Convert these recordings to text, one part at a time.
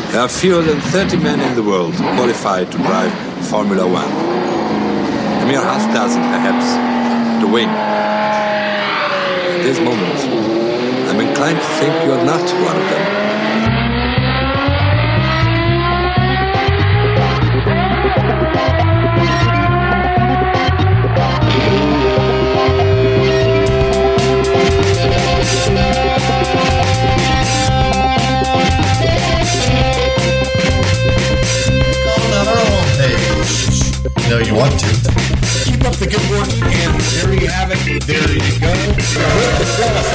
There are fewer than 30 men in the world qualified to drive Formula One. A mere half dozen, perhaps, to win. At this moment, I'm inclined to think you're not one of them. You know you want to. Keep up the good work, and there you have it. There you go. With the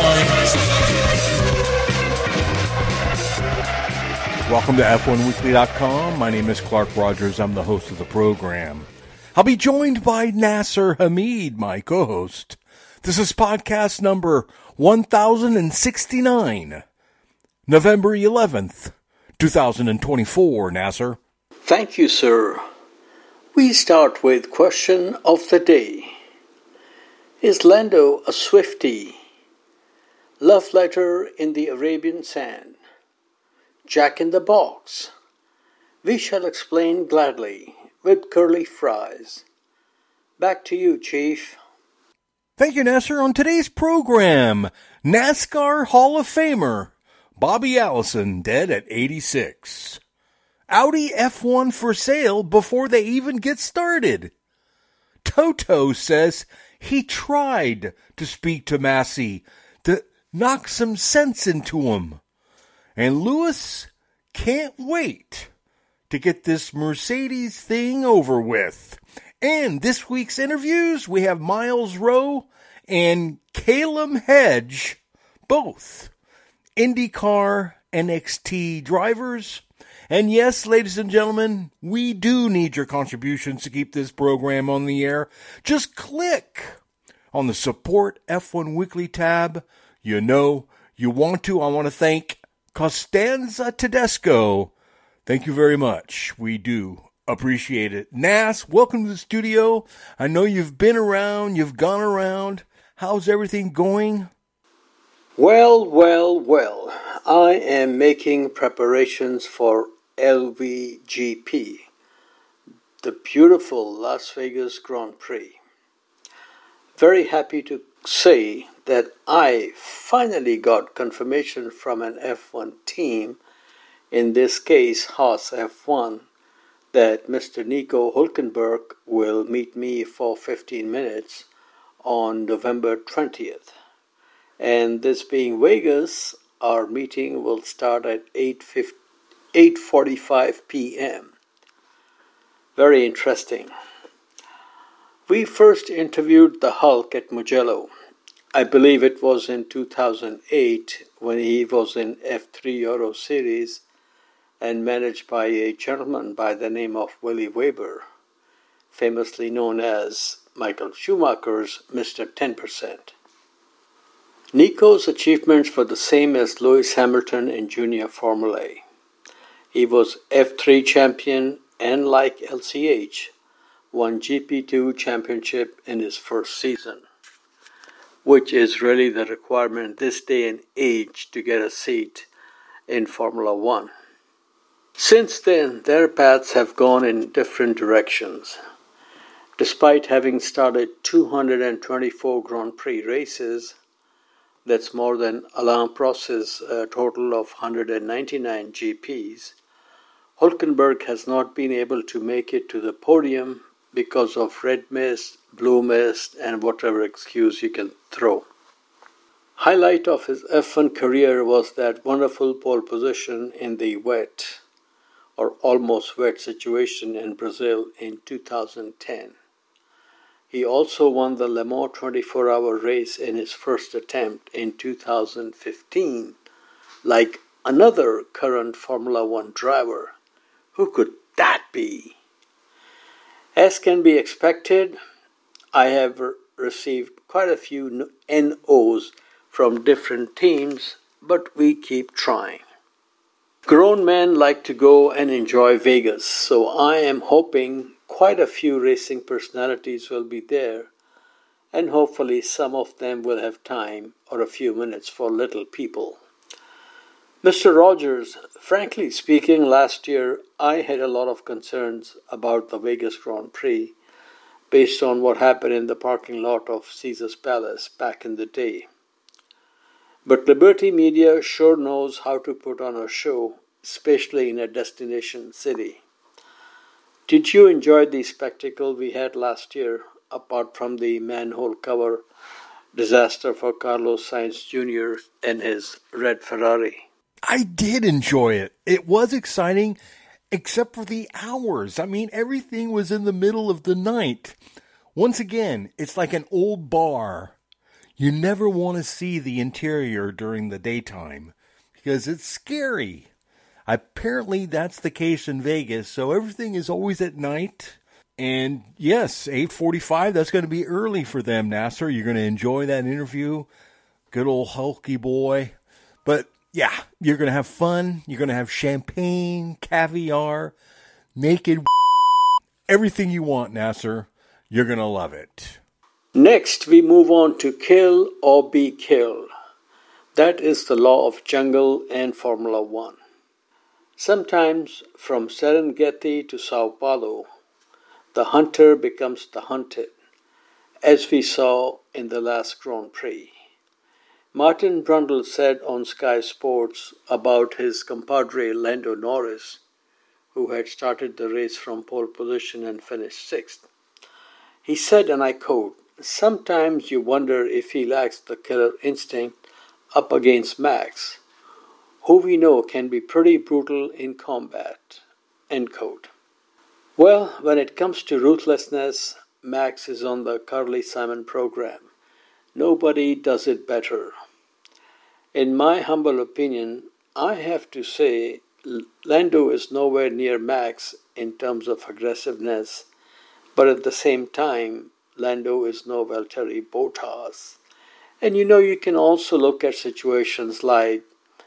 qualifying. Welcome to F1Weekly.com. My name is Clark Rogers. I'm the host of the program. I'll be joined by Nasser Hamid, my co-host. This is podcast number 1069, November 11th, 2024. Nasser. Thank you, sir. We start with question of the day. Is Lando a Swiftie? Love letter in the Arabian sand. Jack in the box. We shall explain gladly with curly fries. Back to you, Chief. Thank you, Nasser. On today's program, NASCAR Hall of Famer Bobby Allison dead at 86. Audi F1 for sale before they even get started. Toto says he tried to speak to Massey to knock some sense into him. And Lewis can't wait to get this Mercedes thing over with. And this week's interviews, we have Miles Rowe and Caleb Hedge, both IndyCar NXT drivers. And yes, ladies and gentlemen, we do need your contributions to keep this program on the air. Just click on the Support F1 Weekly tab. You know you want to. I want to thank Costanza Tedesco. Thank you very much. We do appreciate it. Nas, welcome to the studio. I know you've been around, you've gone around. How's everything going? Well. I am making preparations for LVGP, the beautiful Las Vegas Grand Prix. Very happy to say that I finally got confirmation from an F1 team, in this case Haas F1, that Mr. Nico Hülkenberg will meet me for 15 minutes on November 20th. And this being Vegas, our meeting will start at 8:45 p.m. Very interesting. We first interviewed the Hulk at Mugello. I believe it was in 2008 when he was in F3 Euro Series and managed by a gentleman by the name of Willie Weber, famously known as Michael Schumacher's Mr. 10%. Nico's achievements were the same as Lewis Hamilton in Junior Formula A. He was F3 champion and, like LCH, won GP2 championship in his first season, which is really the requirement this day and age to get a seat in Formula One. Since then, their paths have gone in different directions. Despite having started 224 Grand Prix races, that's more than Alain Prost's total of 199 GPs, Hülkenberg has not been able to make it to the podium because of red mist, blue mist, and whatever excuse you can throw. Highlight of his F1 career was that wonderful pole position in the wet, or almost wet situation in Brazil in 2010. He also won the Le Mans 24-hour race in his first attempt in 2015, like another current Formula One driver. Who could that be? As can be expected, I have received quite a few NOs from different teams, but we keep trying. Grown men like to go and enjoy Vegas, so I am hoping quite a few racing personalities will be there, and hopefully some of them will have time or a few minutes for little people. Mr. Rogers, frankly speaking, last year I had a lot of concerns about the Vegas Grand Prix based on what happened in the parking lot of Caesar's Palace back in the day. But Liberty Media sure knows how to put on a show, especially in a destination city. Did you enjoy the spectacle we had last year, apart from the manhole cover disaster for Carlos Sainz Jr. and his red Ferrari? I did enjoy it. It was exciting, except for the hours. I mean, everything was in the middle of the night. Once again, it's like an old bar. You never want to see the interior during the daytime because it's scary. Apparently, that's the case in Vegas, so everything is always at night. And yes, 8:45, that's going to be early for them, Nasser. You're going to enjoy that interview. Good old hulky boy. But yeah, you're going to have fun. You're going to have champagne, caviar, naked, everything you want, Nasser. You're going to love it. Next, we move on to kill or be killed. That is the law of jungle and Formula One. Sometimes, from Serengeti to Sao Paulo, the hunter becomes the hunted, as we saw in the last Grand Prix. Martin Brundle said on Sky Sports about his compadre Lando Norris, who had started the race from pole position and finished sixth. He said, and I quote, "Sometimes you wonder if he lacks the killer instinct up against Max, who we know can be pretty brutal in combat." End quote. Well, when it comes to ruthlessness, Max is on the Carly Simon program. Nobody does it better. In my humble opinion, I have to say Lando is nowhere near Max in terms of aggressiveness, but at the same time, Lando is no Valtteri Bottas. And you can also look at situations like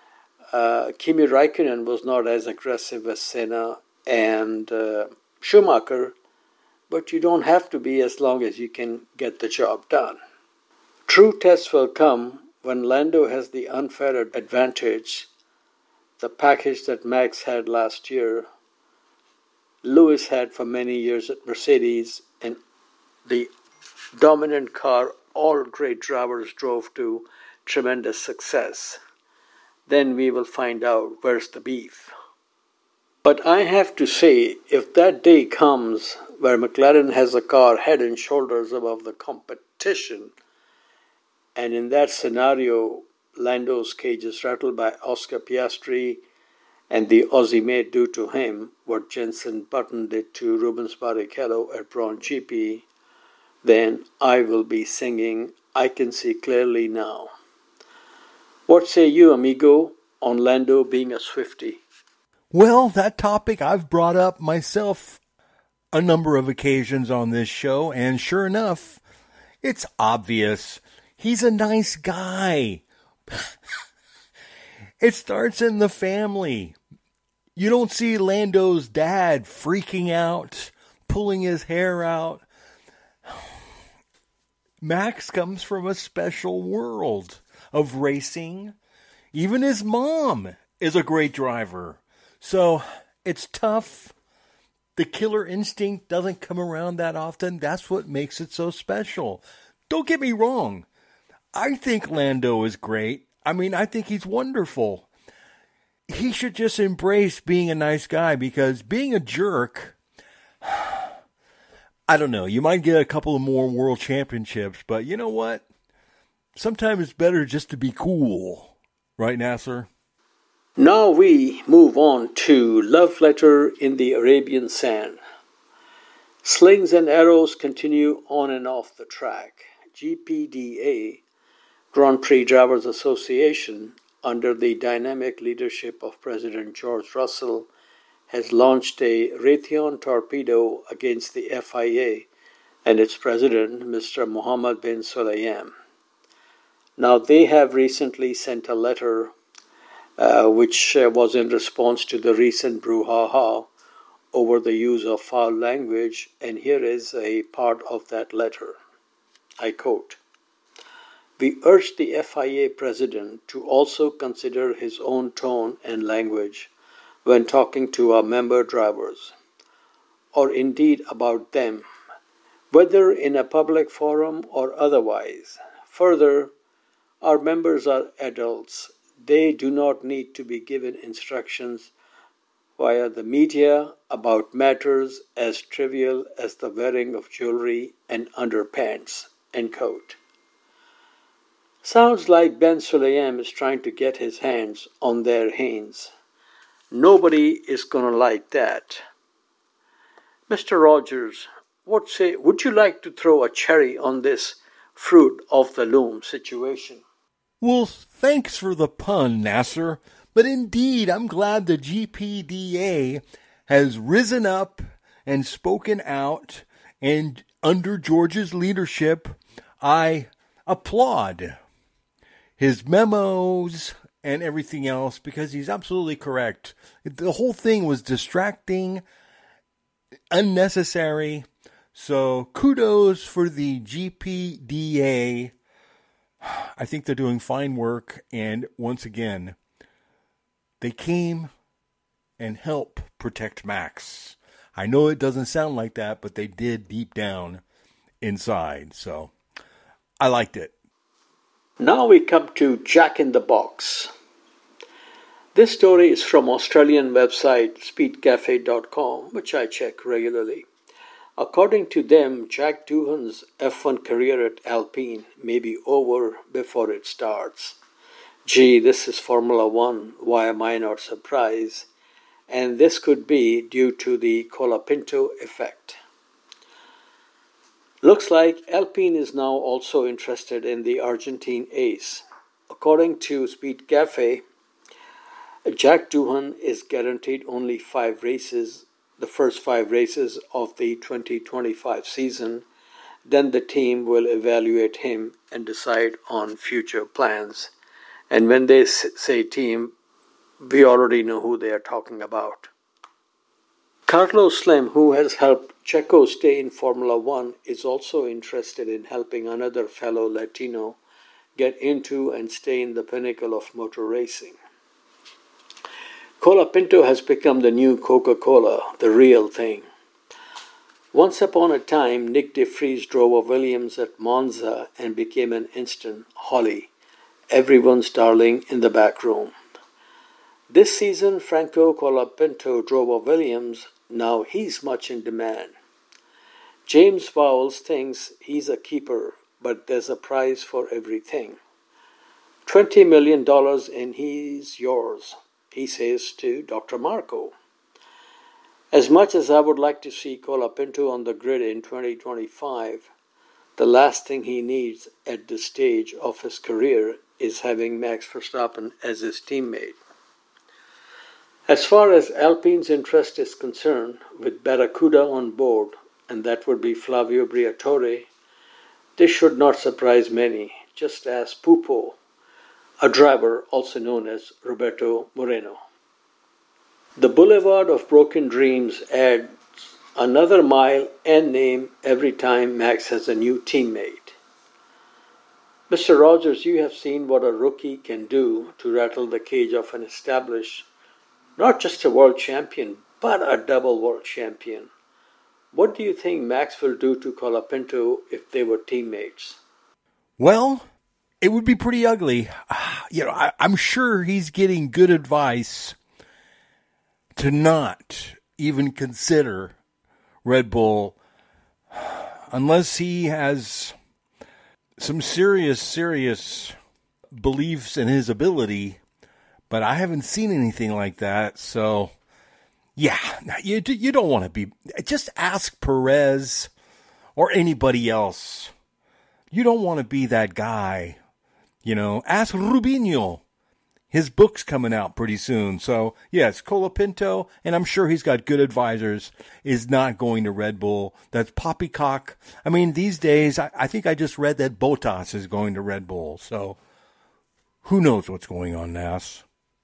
Kimi Raikkonen was not as aggressive as Senna and Schumacher, but you don't have to be as long as you can get the job done. True tests will come when Lando has the unfair advantage, the package that Max had last year, Lewis had for many years at Mercedes, and the dominant car all great drivers drove to tremendous success. Then we will find out where's the beef. But I have to say, if that day comes where McLaren has a car head and shoulders above the competition, and in that scenario, Lando's cage is rattled by Oscar Piastri and the Aussie made do to him what Jenson Button did to Rubens Barrichello at Brawn GP, then I will be singing I Can See Clearly Now. What say you, amigo, on Lando being a Swiftie? Well, that topic I've brought up myself a number of occasions on this show, and sure enough, it's obvious. He's a nice guy. It starts in the family. You don't see Lando's dad freaking out, pulling his hair out. Max comes from a special world of racing. Even his mom is a great driver. So it's tough. The killer instinct doesn't come around that often. That's what makes it so special. Don't get me wrong. I think Lando is great. I mean, I think he's wonderful. He should just embrace being a nice guy, because being a jerk, I don't know, you might get a couple of more world championships, but you know what? Sometimes it's better just to be cool. Right, Nasser? Now we move on to Love Letter in the Arabian Sand. Slings and arrows continue on and off the track. GPDA, Grand Prix Drivers Association, under the dynamic leadership of President George Russell, has launched a Raytheon torpedo against the FIA and its president, Mr. Mohammed bin Sulayem. Now, they have recently sent a letter which was in response to the recent brouhaha over the use of foul language, and here is a part of that letter. I quote, We urge the FIA president to also consider his own tone and language when talking to our member drivers, or indeed about them, whether in a public forum or otherwise. Further, our members are adults. They do not need to be given instructions via the media about matters as trivial as the wearing of jewelry and underpants. End quote. Sounds like Ben Sulayem is trying to get his hands on their Hanes. Nobody is going to like that. Mr. Rogers, would you like to throw a cherry on this fruit of the loom situation? Well, thanks for the pun, Nasser. But indeed, I'm glad the GPDA has risen up and spoken out, and under George's leadership, I applaud his memos and everything else, because he's absolutely correct. The whole thing was distracting, unnecessary. So kudos for the GPDA. I think they're doing fine work. And once again, they came and helped protect Max. I know it doesn't sound like that, but they did deep down inside. So I liked it. Now we come to Jack in the Box. This story is from Australian website speedcafe.com, which I check regularly. According to them, Jack Doohan's F1 career at Alpine may be over before it starts. Gee, this is Formula One, why am I not surprised? And this could be due to the Colapinto effect. Looks like Alpine is now also interested in the Argentine ace. According to Speed Cafe, Jack Doohan is guaranteed only 5 races, the first 5 races of the 2025 season. Then the team will evaluate him and decide on future plans. And when they say team, we already know who they are talking about. Carlos Slim, who has helped Checo stay in Formula One, is also interested in helping another fellow Latino get into and stay in the pinnacle of motor racing. Colapinto has become the new Coca-Cola, the real thing. Once upon a time, Nick de Vries drove a Williams at Monza and became an instant Holly, everyone's darling in the back room. This season, Franco Colapinto drove a Williams. Now he's much in demand. James Vowles thinks he's a keeper, but there's a prize for everything. $20 million and he's yours, he says to Dr. Marco. As much as I would like to see Colapinto on the grid in 2025, the last thing he needs at this stage of his career is having Max Verstappen as his teammate. As far as Alpine's interest is concerned, with Barracuda on board, and that would be Flavio Briatore, this should not surprise many, just as Pupo, a driver also known as Roberto Moreno. The Boulevard of Broken Dreams adds another mile and name every time Max has a new teammate. Mr. Rogers, you have seen what a rookie can do to rattle the cage of an established, not just a world champion, but a double world champion. What do you think Max will do to Colapinto if they were teammates? Well, it would be pretty ugly. I'm sure he's getting good advice to not even consider Red Bull unless he has some serious beliefs in his ability. But I haven't seen anything like that, so yeah, you don't want to be. Just ask Perez or anybody else. You don't want to be that guy. Ask Rubinho. His book's coming out pretty soon. So, yes, Colapinto, and I'm sure he's got good advisors, is not going to Red Bull. That's poppycock. I mean, these days, I think I just read that Bottas is going to Red Bull. So, who knows what's going on, Nas?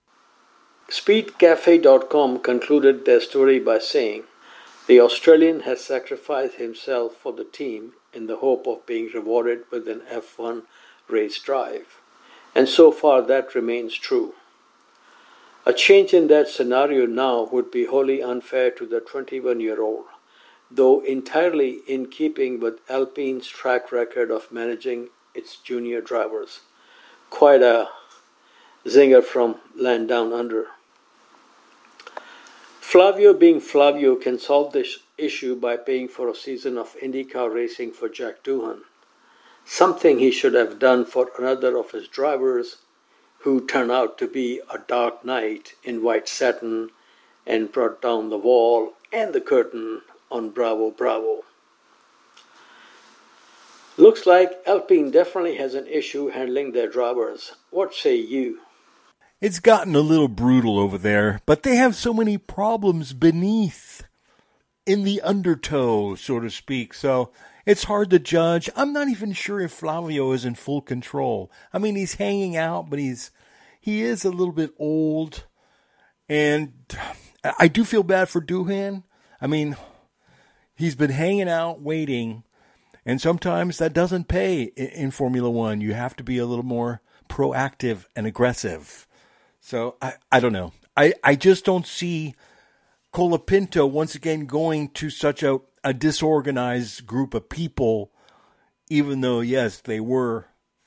Speedcafe.com concluded their story by saying, the Australian has sacrificed himself for the team in the hope of being rewarded with an F1 race drive. And so far that remains true. A change in that scenario now would be wholly unfair to the 21-year-old, though entirely in keeping with Alpine's track record of managing its junior drivers. Quite a zinger from land down under. Flavio being Flavio can solve this issue by paying for a season of IndyCar racing for Jack Doohan, something he should have done for another of his drivers who turned out to be a dark knight in white satin and brought down the wall and the curtain on Bravo Bravo. Looks like Alpine definitely has an issue handling their drivers. What say you? It's gotten a little brutal over there, but they have so many problems beneath, in the undertow, so to speak, so it's hard to judge. I'm not even sure if Flavio is in full control. I mean, he's hanging out, but he is a little bit old, and I do feel bad for Doohan. I mean, he's been hanging out, waiting, and sometimes that doesn't pay in Formula One. You have to be a little more proactive and aggressive. So, I don't know. I just don't see Colapinto once again going to such a disorganized group of people, even though, yes, they were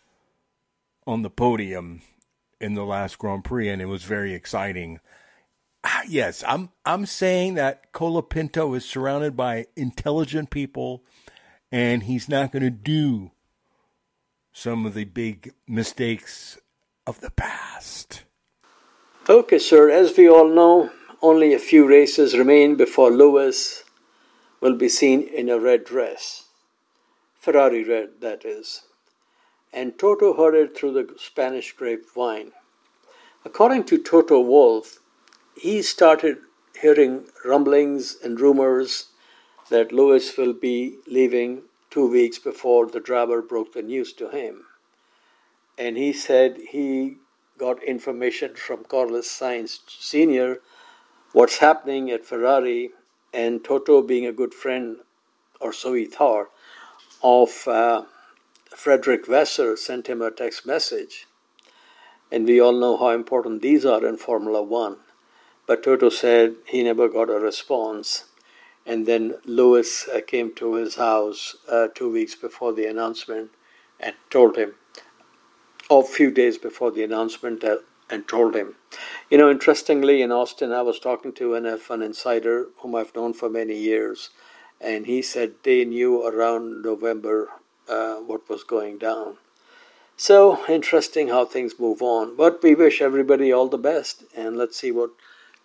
on the podium in the last Grand Prix, and it was very exciting. Yes, I'm saying that Colapinto is surrounded by intelligent people, and he's not going to do some of the big mistakes of the past. Okay, sir, as we all know, only a few races remain before Lewis will be seen in a red dress. Ferrari red, that is. And Toto heard it through the Spanish grapevine. According to Toto Wolff, he started hearing rumblings and rumors that Lewis will be leaving 2 weeks before the driver broke the news to him. And he said he got information from Carlos Sainz Sr. what's happening at Ferrari, and Toto, being a good friend, or so he thought, of Frederick Vasseur, sent him a text message. And we all know how important these are in Formula One. But Toto said he never got a response. And then Lewis came to his house 2 weeks before the announcement and told him, a few days before the announcement, and told him. You know, interestingly, in Austin, I was talking to an F1 insider whom I've known for many years, and he said they knew around November what was going down. So, interesting how things move on. But we wish everybody all the best, and let's see what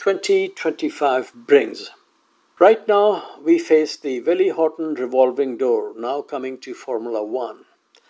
2025 brings. Right now, we face the Willie Horton revolving door, now coming to Formula One.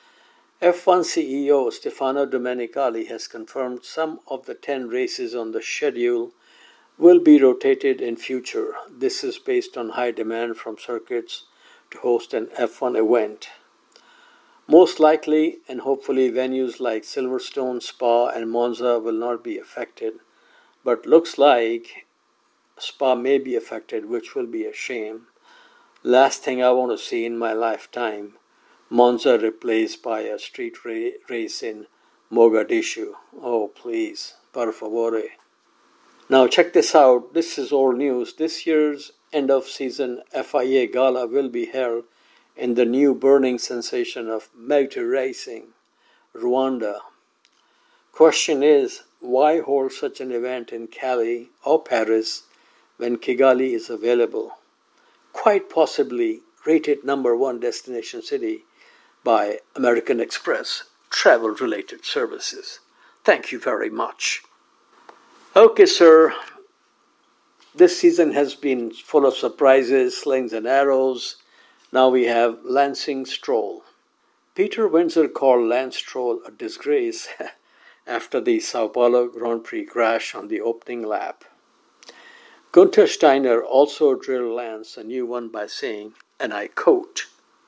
F1 CEO Stefano Domenicali has confirmed some of the 10 races on the schedule will be rotated in future. This is based on high demand from circuits to host an F1 event. Most likely, and hopefully, venues like Silverstone, Spa, and Monza will not be affected, but looks like Spa may be affected, which will be a shame. Last thing I want to see in my lifetime, Monza replaced by a street race in Mogadishu. Oh, please, por favore. Now check this out. This is old news. This year's end-of-season FIA Gala will be held in the new burning sensation of motor racing, Rwanda. Question is, why hold such an event in Cali or Paris when Kigali is available? Quite possibly rated #1 destination city by American Express travel-related services. Thank you very much. Okay, sir. This season has been full of surprises, slings and arrows. Now we have Lancing Stroll. Peter Windsor called Lance Stroll a disgrace after the Sao Paulo Grand Prix crash on the opening lap. Gunther Steiner also drilled Lance a new one by saying, and I quote,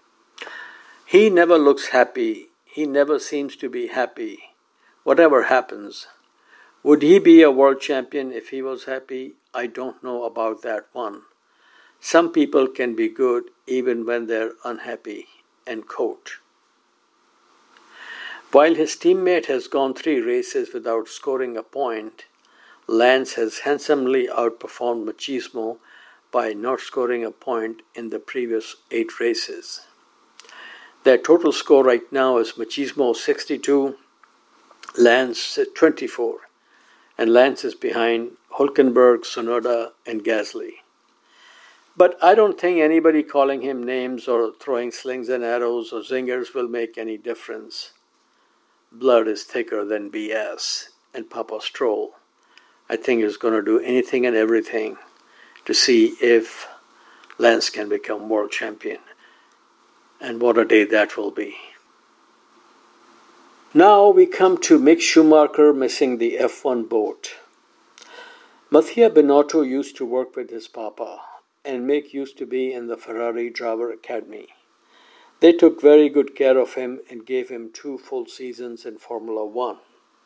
"He never looks happy. He never seems to be happy. Whatever happens. Would he be a world champion if he was happy? I don't know about that one. Some people can be good even when they're unhappy." End quote. While his teammate has gone 3 races without scoring a point, Lance has handsomely outperformed Machismo by not scoring a point in the previous 8 races. Their total score right now is Machismo 62, Lance 24, and Lance is behind Hülkenberg, Tsunoda, and Gasly. But I don't think anybody calling him names or throwing slings and arrows or zingers will make any difference. Blood is thicker than BS, and Papa Stroll, I think, is going to do anything and everything to see if Lance can become world champion. And what a day that will be. Now we come to Mick Schumacher missing the F1 boat. Mattia Binotto used to work with his papa, and Mick used to be in the Ferrari Driver Academy. They took very good care of him and gave him 2 full seasons in Formula One.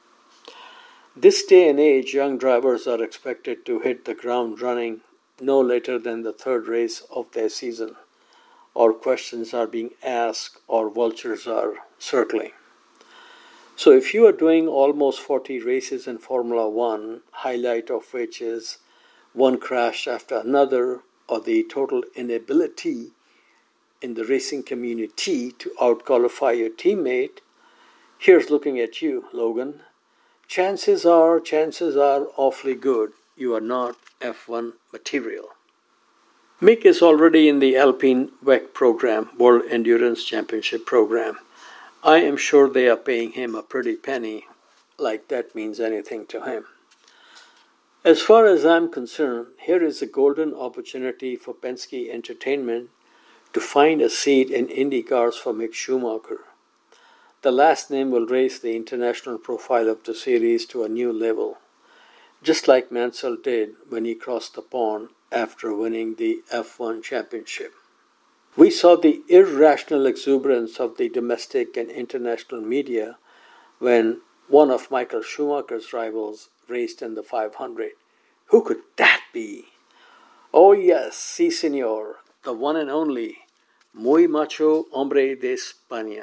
This day and age, young drivers are expected to hit the ground running no later than the 3rd race of their season, or questions are being asked or vultures are circling. So if you are doing almost 40 races in Formula One, highlight of which is one crash after another, or the total inability in the racing community to out-qualify your teammate, here's looking at you, Logan. Chances are awfully good you are not F1 material. Mick is already in the Alpine WEC program, World Endurance Championship program. I am sure they are paying him a pretty penny, like that means anything to him. As far as I'm concerned, here is a golden opportunity for Penske Entertainment to find a seat in Indy cars for Mick Schumacher. The last name will raise the international profile of the series to a new level, just like Mansell did when he crossed the pond after winning the F1 championship. We saw the irrational exuberance of the domestic and international media when one of Michael Schumacher's rivals raced in the 500. Who could that be? Oh yes, sí señor, the one and only muy macho hombre de España.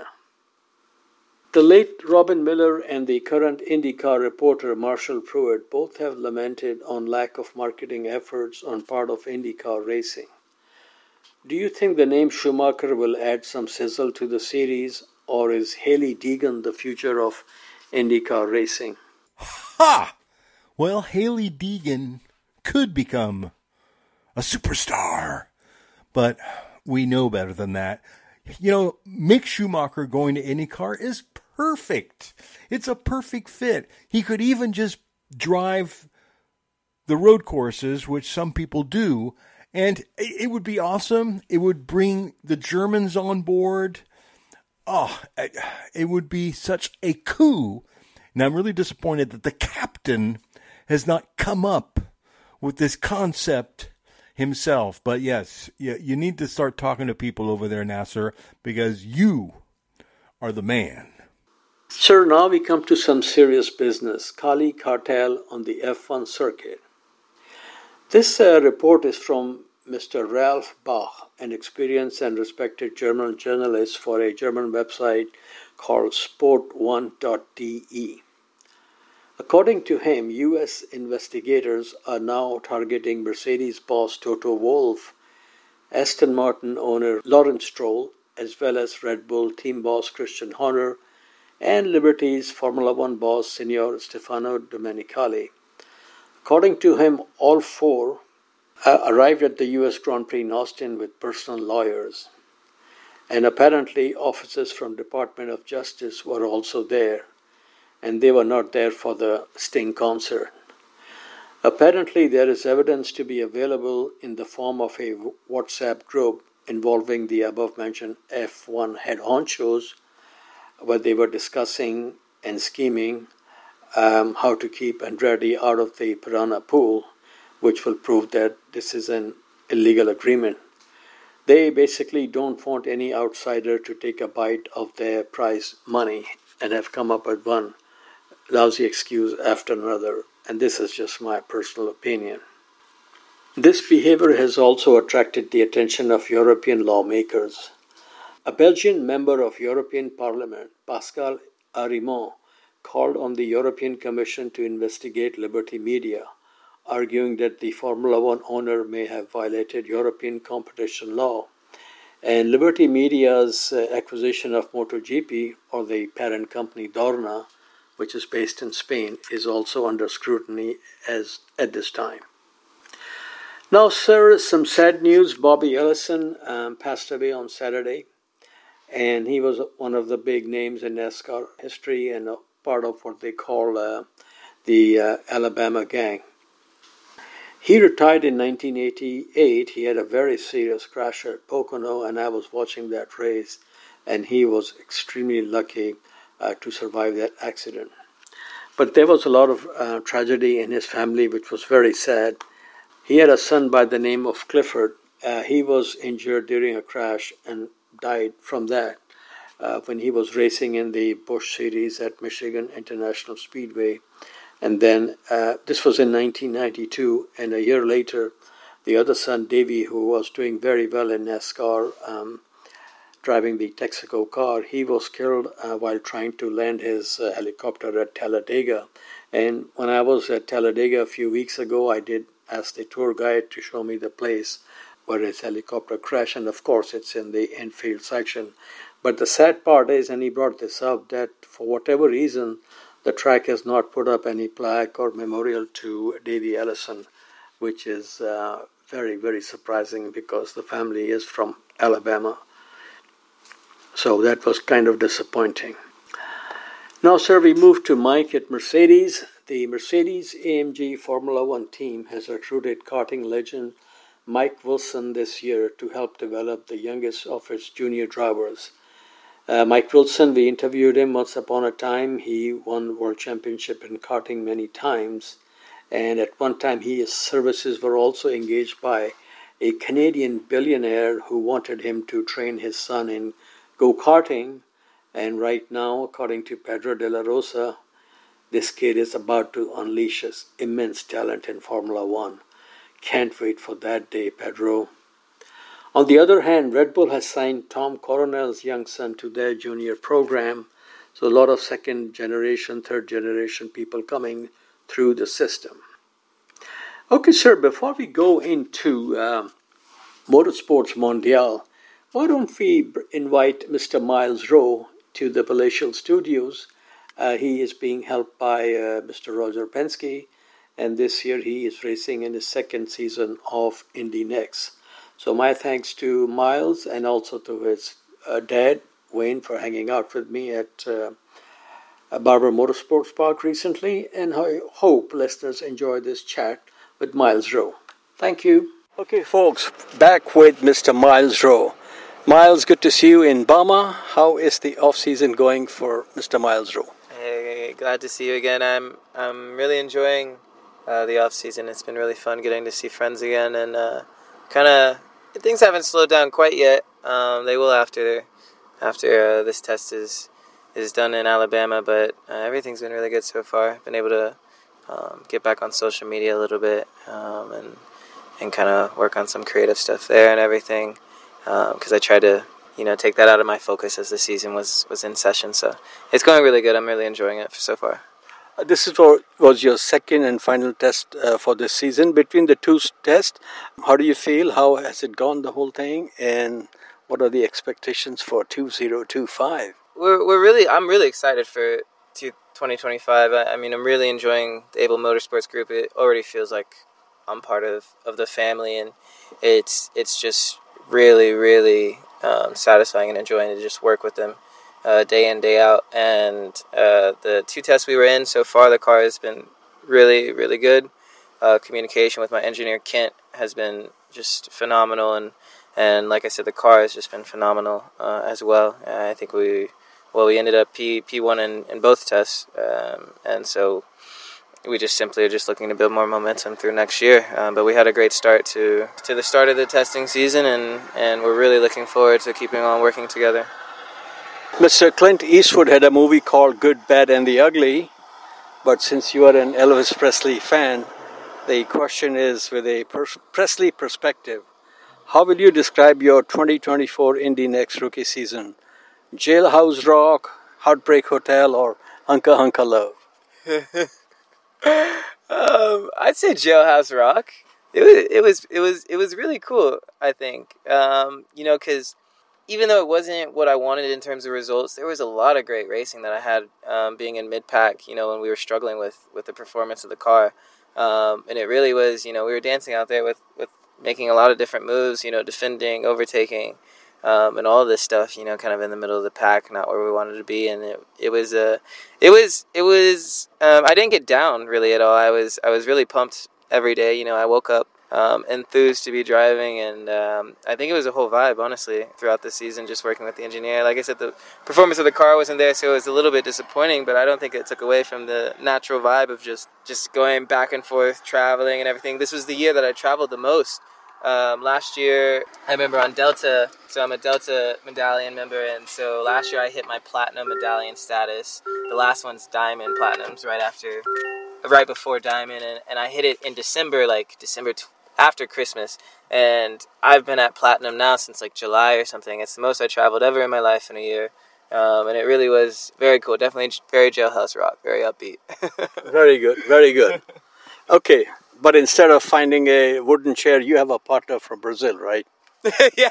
The late Robin Miller and the current IndyCar reporter Marshall Pruitt both have lamented on lack of marketing efforts on part of IndyCar racing. Do you think the name Schumacher will add some sizzle to the series, or is Hailie Deegan the future of IndyCar racing? Ha! Well, Hailie Deegan could become a superstar, but we know better than that. You know, Mick Schumacher going to IndyCar is perfect. It's a perfect fit. He could even just drive the road courses, which some people do, and it would be awesome. It would bring the Germans on board. Oh, it would be such a coup. And I'm really disappointed that the captain has not come up with this concept himself. But yes, you need to start talking to people over there, Nasser, because you are the man. Sir, now we come to some serious business. Kali cartel on the F1 circuit. This report is from Mr. Ralph Bach, an experienced and respected German journalist for a German website called sport1.de. According to him, U.S. investigators are now targeting Mercedes boss Toto Wolff, Aston Martin owner Lawrence Stroll, as well as Red Bull team boss Christian Horner, and Liberty's Formula One boss Signor Stefano Domenicali. According to him, all 4 arrived at the U.S. Grand Prix in Austin with personal lawyers, and apparently officers from Department of Justice were also there, and they were not there for the Sting concert. Apparently, there is evidence to be available in the form of a WhatsApp group involving the above-mentioned F1 head honchos, where they were discussing and scheming how to keep Andretti out of the Piranha pool, which will prove that this is an illegal agreement. They basically don't want any outsider to take a bite of their prize money and have come up with one lousy excuse after another, and this is just my personal opinion. This behavior has also attracted the attention of European lawmakers. A Belgian member of European Parliament, Pascal Arimont called on the European Commission to investigate Liberty Media, arguing that the Formula One owner may have violated European competition law. And Liberty Media's acquisition of MotoGP, or the parent company Dorna, which is based in Spain, is also under scrutiny at this time. Now, sir, some sad news. Bobby Ellison passed away on Saturday, and he was one of the big names in NASCAR history and a part of what they call the Alabama gang. He retired in 1988. He had a very serious crash at Pocono, and I was watching that race, and he was extremely lucky to survive that accident. But there was a lot of tragedy in his family, which was very sad. He had a son by the name of Clifford. He was injured during a crash and died from that when he was racing in the Busch Series at Michigan International Speedway. And then this was in 1992, and a year later, the other son, Davey, who was doing very well in NASCAR, driving the Texaco car, he was killed while trying to land his helicopter at Talladega. And when I was at Talladega a few weeks ago, I did ask the tour guide to show me the place where his helicopter crashed, and of course it's in the infield section. But the sad part is, and he brought this up, that for whatever reason, the track has not put up any plaque or memorial to Davey Ellison, which is very, very surprising because the family is from Alabama. So that was kind of disappointing. Now, sir, we move to Mike at Mercedes. The Mercedes-AMG Formula One team has recruited karting legend Mike Wilson this year to help develop the youngest of its junior drivers. Mike Wilson, we interviewed him once upon a time. He won World Championship in karting many times. And at one time, his services were also engaged by a Canadian billionaire who wanted him to train his son in go-karting. And right now, according to Pedro de la Rosa, this kid is about to unleash his immense talent in Formula One. Can't wait for that day, Pedro. On the other hand, Red Bull has signed Tom Coronel's young son to their junior program. So a lot of second generation, third generation people coming through the system. Okay, sir, before we go into Motorsports Mondial, why don't we invite Mr. Miles Rowe to the Palatial Studios? He is being helped by Mr. Roger Penske, and this year he is racing in his second season of Indy NXT. So my thanks to Miles and also to his dad, Wayne, for hanging out with me at Barber Motorsports Park recently, and I hope listeners enjoy this chat with Miles Rowe. Thank you. Okay, folks, back with Mr. Miles Rowe. Miles, good to see you in Bama. How is the off-season going for Mr. Miles Rowe? Hey, glad to see you again. I'm really enjoying the off-season. It's been really fun getting to see friends again, and kind of things haven't slowed down quite yet. They will after this test is done in Alabama, but everything's been really good so far. Been able to get back on social media a little bit and kind of work on some creative stuff there and everything, because I tried to take that out of my focus as the season was in session. So it's going really good. I'm really enjoying it so far. This was your second and final test for this season. Between the two tests, how do you feel? How has it gone, the whole thing? And what are the expectations for 2025? I'm really excited for 2025. I mean, I'm really enjoying the Able Motorsports group. It already feels like I'm part of the family, and it's just really, really satisfying and enjoying to just work with them day in, day out. And the two tests we were in so far, the car has been really, really good. Communication with my engineer, Kent, has been just phenomenal. And like I said, the car has just been phenomenal as well. I think we ended up P1 in both tests. And so we just simply are just looking to build more momentum through next year. But we had a great start to the start of the testing season, and we're really looking forward to keeping on working together. Mr. Clint Eastwood had a movie called Good, Bad, and the Ugly, but since you are an Elvis Presley fan, the question is with a Presley perspective. How will you describe your 2024 Indy NXT rookie season? Jailhouse Rock, Heartbreak Hotel, or Hunka Hunka Love? I'd say Jailhouse Rock. It was really cool, I think. Because even though it wasn't what I wanted in terms of results, there was a lot of great racing that I had being in mid-pack, when we were struggling with the performance of the car. And it really was, we were dancing out there with making a lot of different moves, defending, overtaking, and all of this stuff, kind of in the middle of the pack, not where we wanted to be. And it was I didn't get down really at all. I was really pumped every day. I woke up enthused to be driving, and I think it was a whole vibe, honestly, throughout the season, just working with the engineer. Like I said, the performance of the car wasn't there, so it was a little bit disappointing, but I don't think it took away from the natural vibe of just going back and forth, traveling and everything. This was the year that I traveled the most. Last year, I remember on Delta, so I'm a Delta medallion member, and so last year I hit my platinum medallion status. The last one's diamond platinums right before diamond, and I hit it in December after Christmas, and I've been at platinum now since like July or something. It's the most I traveled ever in my life in a year, and it really was very cool. Definitely very Jailhouse Rock, very upbeat. Very good, very good. Okay, but instead of finding a wooden chair, you have a partner from Brazil, right? Yeah,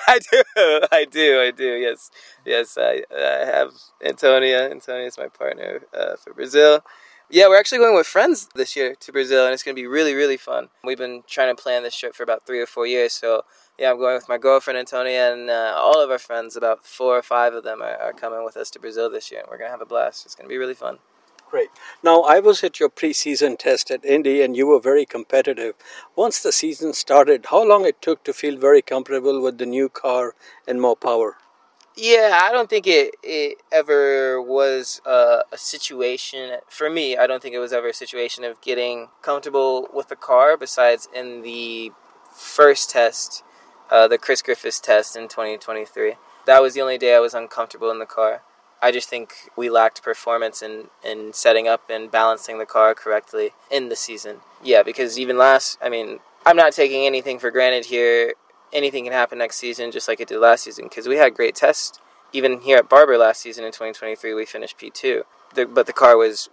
I do. Yes, I have Antonia. Antonia is my partner for Brazil. Yeah, we're actually going with friends this year to Brazil, and it's going to be really, really fun. We've been trying to plan this trip for about 3 or 4 years, so yeah, I'm going with my girlfriend, Antonia, and all of our friends, about 4 or 5 of them are coming with us to Brazil this year, and we're going to have a blast. It's going to be really fun. Great. Now, I was at your preseason test at Indy, and you were very competitive. Once the season started, how long it took to feel very comfortable with the new car and more power? Yeah, I don't think it ever was a situation, for me, I don't think it was ever a situation of getting comfortable with the car, besides in the first test, the Chris Griffiths test in 2023. That was the only day I was uncomfortable in the car. I just think we lacked performance in setting up and balancing the car correctly in the season. Yeah, because even I'm not taking anything for granted here. Anything can happen next season, just like it did last season, because we had great tests. Even here at Barber last season in 2023, we finished P2. But the car was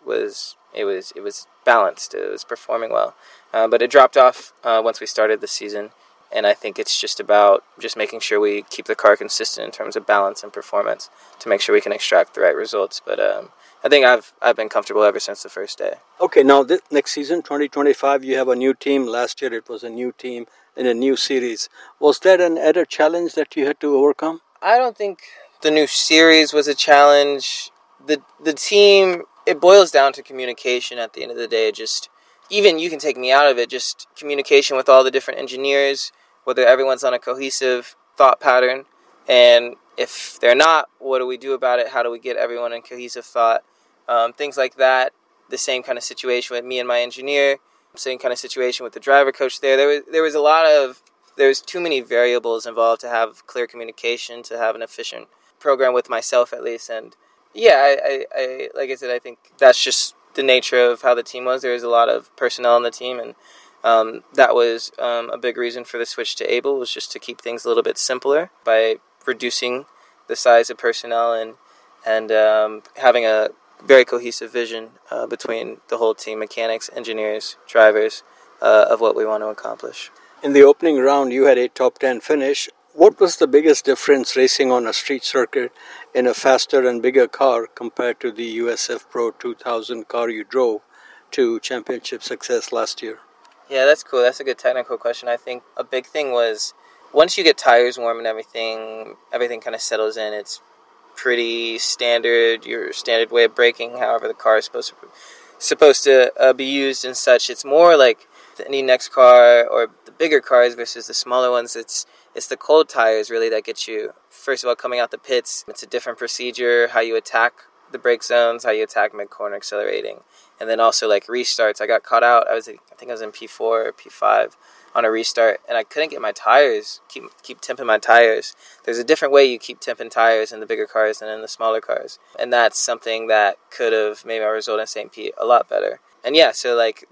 balanced. It was performing well. But it dropped off once we started the season. And I think it's just about just making sure we keep the car consistent in terms of balance and performance to make sure we can extract the right results. But I think I've been comfortable ever since the first day. Okay, now next season, 2025, you have a new team. Last year it was a new team in a new series. Was that an added challenge that you had to overcome? I don't think the new series was a challenge. The team, it boils down to communication at the end of the day. Just, even you can take me out of it, just communication with all the different engineers, whether everyone's on a cohesive thought pattern, and if they're not, what do we do about it? How do we get everyone in cohesive thought? Things like that. The same kind of situation with me and my engineer, same kind of situation with the driver coach there. There's too many variables involved to have clear communication, to have an efficient program with myself at least. And yeah, I like I said, I think that's just the nature of how the team was. There was a lot of personnel on the team, and that was a big reason for the switch to Able, was just to keep things a little bit simpler by reducing the size of personnel and having a very cohesive vision between the whole team, mechanics, engineers, drivers, of what we want to accomplish. In the opening round, you had a top 10 finish. What was the biggest difference racing on a street circuit in a faster and bigger car compared to the USF Pro 2000 car you drove to championship success last year? Yeah, that's cool. That's a good technical question. I think a big thing was once you get tires warm and everything kind of settles in. It's pretty standard, your standard way of braking, however the car is supposed to be used and such. It's more like any next car or the bigger cars versus the smaller ones. It's the cold tires really that get you, first of all, coming out the pits. It's a different procedure, how you attack the brake zones, how you attack mid-corner accelerating. And then also like restarts. I got caught out. I think I was in P4 or P5 on a restart, and I couldn't get my tires, keep temping my tires. There's a different way you keep temping tires in the bigger cars than in the smaller cars. And that's something that could have made my result in St. Pete a lot better. And yeah, so like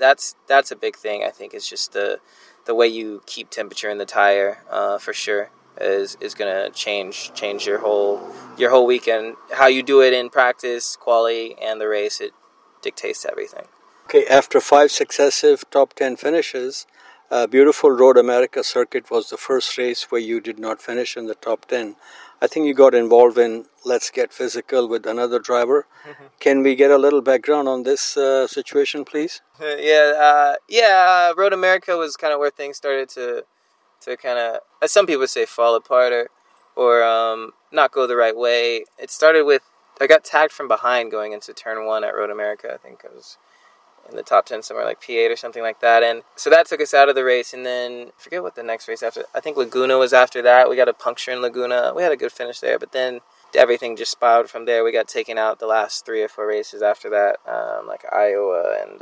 that's a big thing, I think, is just the way you keep temperature in the tire, for sure. is going to change your whole weekend. How you do it in practice, quali, and the race, it dictates everything. Okay, after 5 successive top 10 finishes, beautiful Road America circuit was the first race where you did not finish in the top 10. I think you got involved in Let's Get Physical with another driver. Can we get a little background on this situation, please? Road America was kind of where things started to kind of, as some people say, fall apart or not go the right way. It started with, I got tagged from behind going into turn 1 at Road America. I think I was in the top 10 somewhere like P8 or something like that. And so that took us out of the race. And then I forget what the next race after. I think Laguna was after that. We got a puncture in Laguna. We had a good finish there, but then everything just spiraled from there. We got taken out the last 3 or 4 races after that, like Iowa and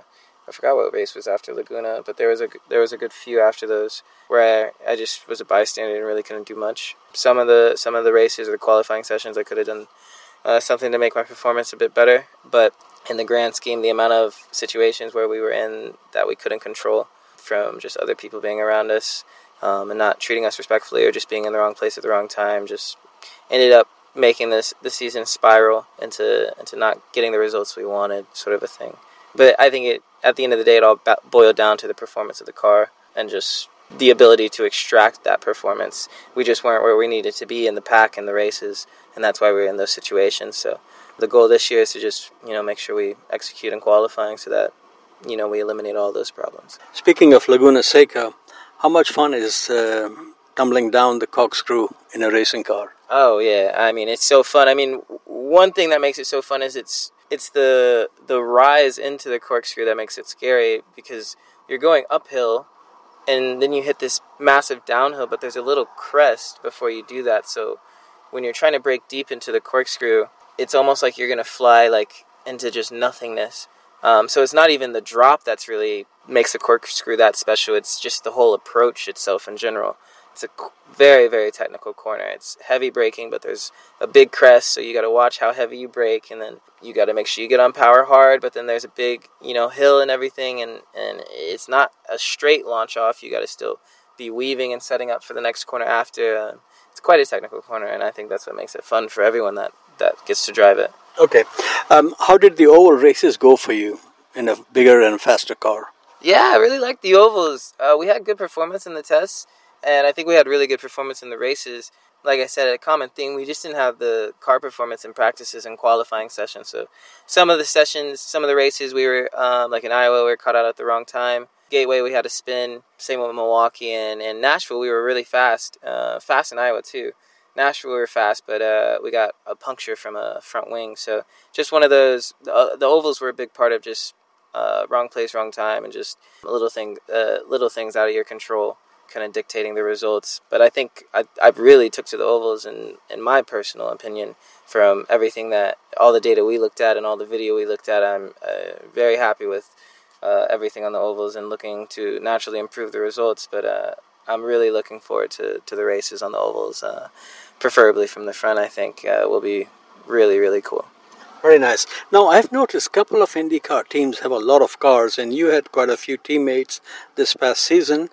I forgot what race was after Laguna, but there was a good few after those where I just was a bystander and really couldn't do much. Some of the races or the qualifying sessions I could have done something to make my performance a bit better, but in the grand scheme, the amount of situations where we were in that we couldn't control from just other people being around us and not treating us respectfully or just being in the wrong place at the wrong time just ended up making the season spiral into not getting the results we wanted, sort of a thing. But I think at the end of the day, it all boiled down to the performance of the car and just the ability to extract that performance. We just weren't where we needed to be in the pack and the races, and that's why we were in those situations. So the goal this year is to just, make sure we execute in qualifying so that, we eliminate all those problems. Speaking of Laguna Seca, how much fun is tumbling down the corkscrew in a racing car? Oh, yeah. I mean, it's so fun. I mean, one thing that makes it so fun is it's the rise into the corkscrew that makes it scary because you're going uphill and then you hit this massive downhill, but there's a little crest before you do that. So when you're trying to break deep into the corkscrew, it's almost like you're going to fly like into just nothingness. So it's not even the drop that's really makes the corkscrew that special. It's just the whole approach itself in general. It's a very, very technical corner. It's heavy braking, but there's a big crest, so you got to watch how heavy you brake, and then you got to make sure you get on power hard, but then there's a big, hill and everything, and it's not a straight launch off. You got to still be weaving and setting up for the next corner after. It's quite a technical corner, and I think that's what makes it fun for everyone that gets to drive it. Okay. How did the oval races go for you in a bigger and faster car? Yeah, I really liked the ovals. We had good performance in the tests. And I think we had really good performance in the races. Like I said, a common thing, we just didn't have the car performance in practices and qualifying sessions. So some of the races, we were, like in Iowa, we were caught out at the wrong time. Gateway, we had a spin. Same with Milwaukee. And Nashville, we were really fast. Fast in Iowa, too. Nashville, we were fast, but we got a puncture from a front wing. So just one of those, the ovals were a big part of just wrong place, wrong time, and just little things out of your control, kind of dictating the results. But I think I really took to the ovals, in my personal opinion, from everything all the data we looked at and all the video we looked at. I'm very happy with everything on the ovals and looking to naturally improve the results. But I'm really looking forward to the races on the ovals, preferably from the front. I think will be really, really cool. Very nice. Now, I've noticed a couple of IndyCar teams have a lot of cars, and you had quite a few teammates this past season.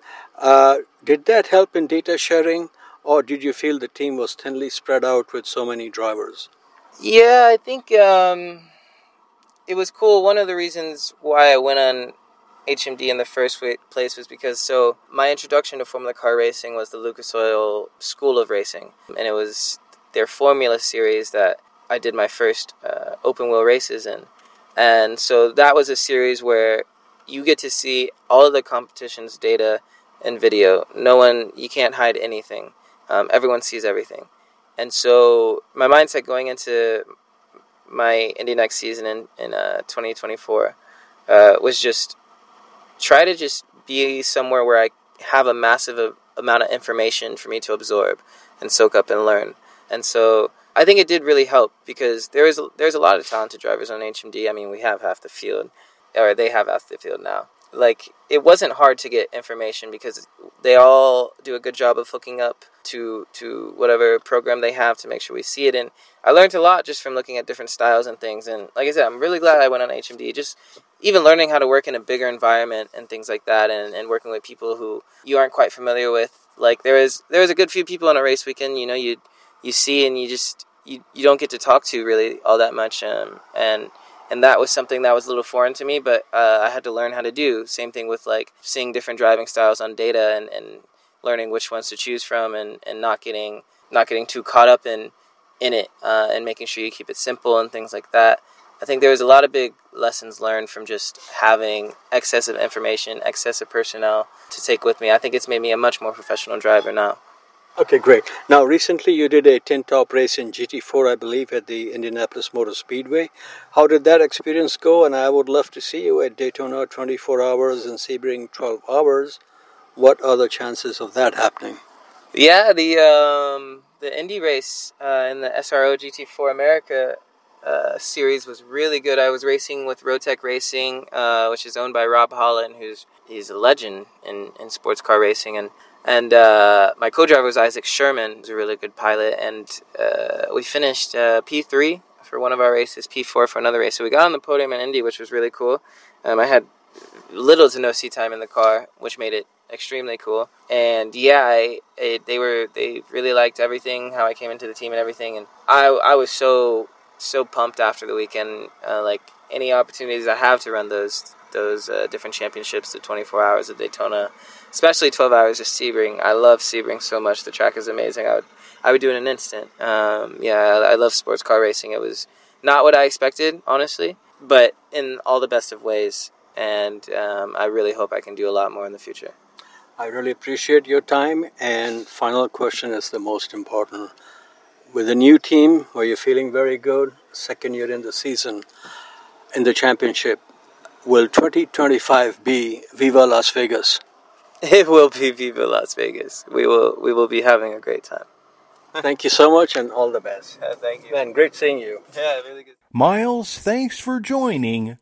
Did that help in data sharing, or did you feel the team was thinly spread out with so many drivers? Yeah, I think it was cool. One of the reasons why I went on HMD in the first place was because my introduction to Formula Car racing was the Lucas Oil School of Racing, and it was their Formula series that I did my first open wheel races in. And so that was a series where you get to see all of the competition's data and video. You can't hide anything. Everyone sees everything. And so my mindset going into my Indy next season in 2024 was just try to just be somewhere where I have a massive amount of information for me to absorb and soak up and learn. And so I think it did really help because there's a lot of talented drivers on HMD. I mean, we have half the field, or they have half the field now. Like, it wasn't hard to get information because they all do a good job of hooking up to whatever program they have to make sure we see it. And I learned a lot just from looking at different styles and things. And like I said, I'm really glad I went on HMD. Just even learning how to work in a bigger environment and things like that, and working with people who you aren't quite familiar with like there was a good few people on a race weekend, you see and you don't get to talk to really all that much, and that was something that was a little foreign to me, but I had to learn how to do. Same thing with like seeing different driving styles on data and learning which ones to choose from, and not getting too caught up in it, and making sure you keep it simple and things like that. I think there was a lot of big lessons learned from just having excessive information, excessive personnel to take with me. I think it's made me a much more professional driver now. Okay, great. Now, recently you did a 10-top race in GT4, I believe, at the Indianapolis Motor Speedway. How did that experience go? And I would love to see you at Daytona 24 hours and Sebring 12 hours. What are the chances of that happening? Yeah, the Indy race in the SRO GT4 America series was really good. I was racing with Rotec Racing, which is owned by Rob Holland, he's a legend in sports car racing, and my co-driver was Isaac Sherman, who's a really good pilot, and we finished P3 for one of our races, P4 for another race. So we got on the podium in Indy, which was really cool. I had little to no seat time in the car, which made it extremely cool. And yeah, they really liked everything, how I came into the team and everything, and I was so pumped after the weekend. Like any opportunities I have to run those different championships, the 24 hours of Daytona, especially 12 hours of Sebring. I love Sebring so much. The track is amazing. I would do it in an instant. I love sports car racing. It was not what I expected, honestly, but in all the best of ways. And I really hope I can do a lot more in the future. I really appreciate your time. And final question is the most important. With the new team, where you're feeling very good, second year in the season, in the championship, will 2025 be Viva Las Vegas? It will be Viva Las Vegas. We will be having a great time. Thank you so much and all the best. Thank you. Man, great seeing you. Yeah, really good. Miles, thanks for joining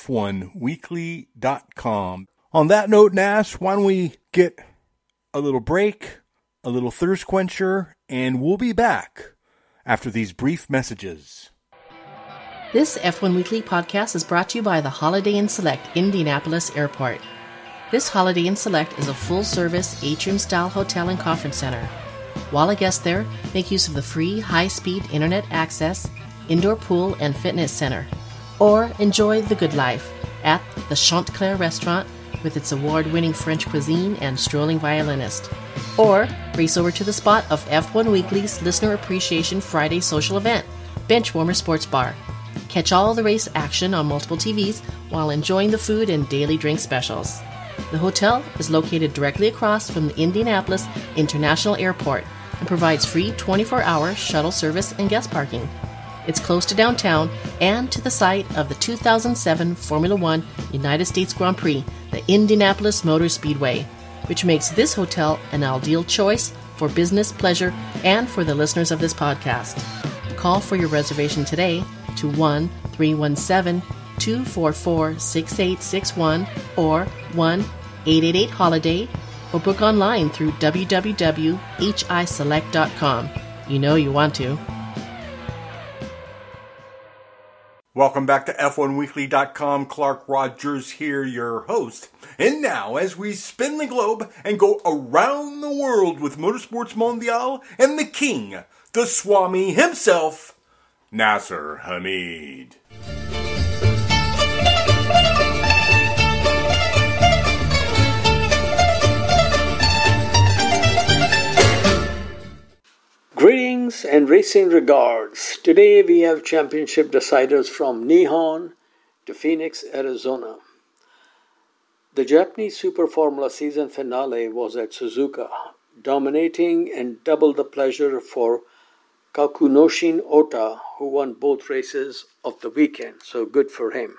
F1Weekly.com. On that note, Nas, why don't we get a little break, a little thirst quencher, and we'll be back after these brief messages. This F1 Weekly podcast is brought to you by the Holiday Inn Select Indianapolis Airport. This Holiday Inn Select is a full-service atrium-style hotel and conference center. While a guest there, make use of the free high-speed internet access, indoor pool and fitness center. Or enjoy the good life at the Chantecler restaurant with its award-winning French cuisine and strolling violinist. Or race over to the spot of F1 Weekly's Listener Appreciation Friday social event, Benchwarmer Sports Bar. Catch all the race action on multiple TVs while enjoying the food and daily drink specials. The hotel is located directly across from the Indianapolis International Airport and provides free 24-hour shuttle service and guest parking. It's close to downtown and to the site of the 2007 Formula One United States Grand Prix, the Indianapolis Motor Speedway, which makes this hotel an ideal choice for business, pleasure, and for the listeners of this podcast. Call for your reservation today to 1-317-244-6861 or 1-888-HOLIDAY or book online through www.hiselect.com. You know you want to. Welcome back to F1Weekly.com. Clark Rogers here, your host. And now, as we spin the globe and go around the world with Motorsports Mondial and the king, the Swami himself, Nasser Hamid. Greetings and racing regards. Today we have championship deciders from Nihon to Phoenix, Arizona. The Japanese Super Formula season finale was at Suzuka, dominating and double the pleasure for Kakunoshin Ota, who won both races of the weekend, so good for him.